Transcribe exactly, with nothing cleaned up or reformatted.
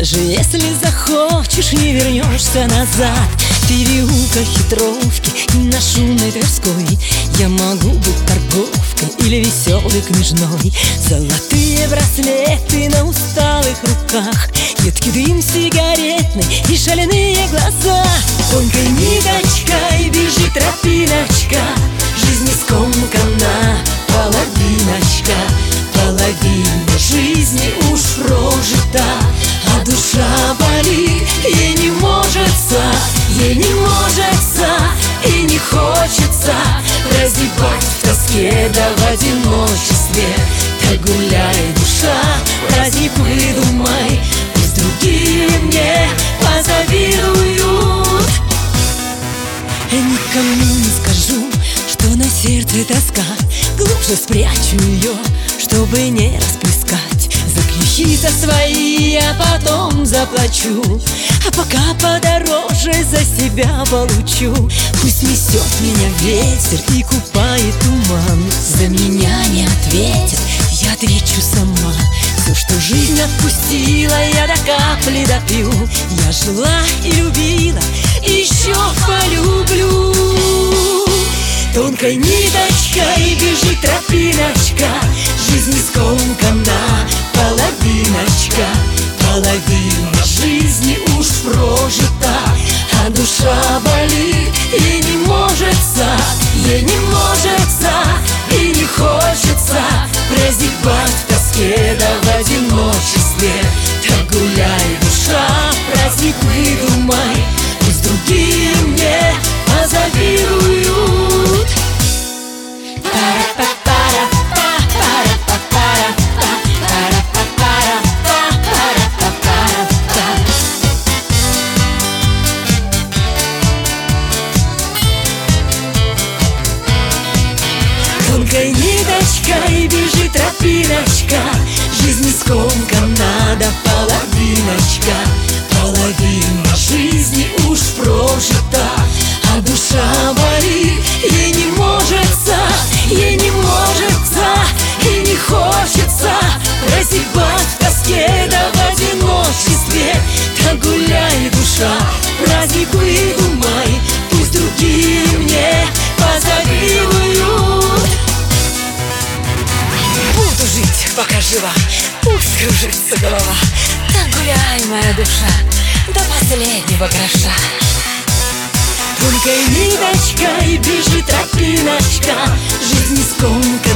Даже если захочешь, не вернешься назад. В переулках хитровки и на шумной Тверской я могу быть торговкой или веселой княжной. Золотые браслеты на усталых руках, едкий дым сигаретный и шаленые глаза. Тонкой ниточкой бежит тропиночка, жизнь не скомкана, половиночка. Половина жизни уж прожита, а душа болит, ей не можется, ей не можется и не хочется разъебать в тоске да в одиночестве. Так гуляй, душа, праздник выдумай, пусть другие мне позавидуют. Я никому не скажу, что на сердце тоска, глубже спрячу ее, чтобы не расплескать. За ключи-то свои я потом заплачу, а пока подороже за себя получу. Пусть несет меня ветер и купает туман, за меня не ответит, я отвечу сама. Все, что жизнь отпустила, я до капли допью. Я жила и любила, и еще полюблю. Тонкой ниточкой бежит тропиночка, жизнь не скомкана, половиночка. Половина жизни уж прожита, а душа болит, ей не можется, ей не можется и не хочется прозябать в тоске да в одиночестве. Так гуляй, душа, праздник выдумай, пусть другие мне позавидуют. Тонкой ниточкой бежит тропиночка, жизнь не скомкана, да половиночка. Половина жизни уж прожита, а душа болит, ей не можется, ей не можется и не хочется прозябать в тоске да в одиночестве. Так гуляй, душа, праздник выдумай, пусть другие мне позавидуют. Буду жить, пока жива, пусть кружится голова. Так гуляй, моя душа, до последнего гроша. Тонкой ниточкой бежит тропиночка, жизнь не скомкана,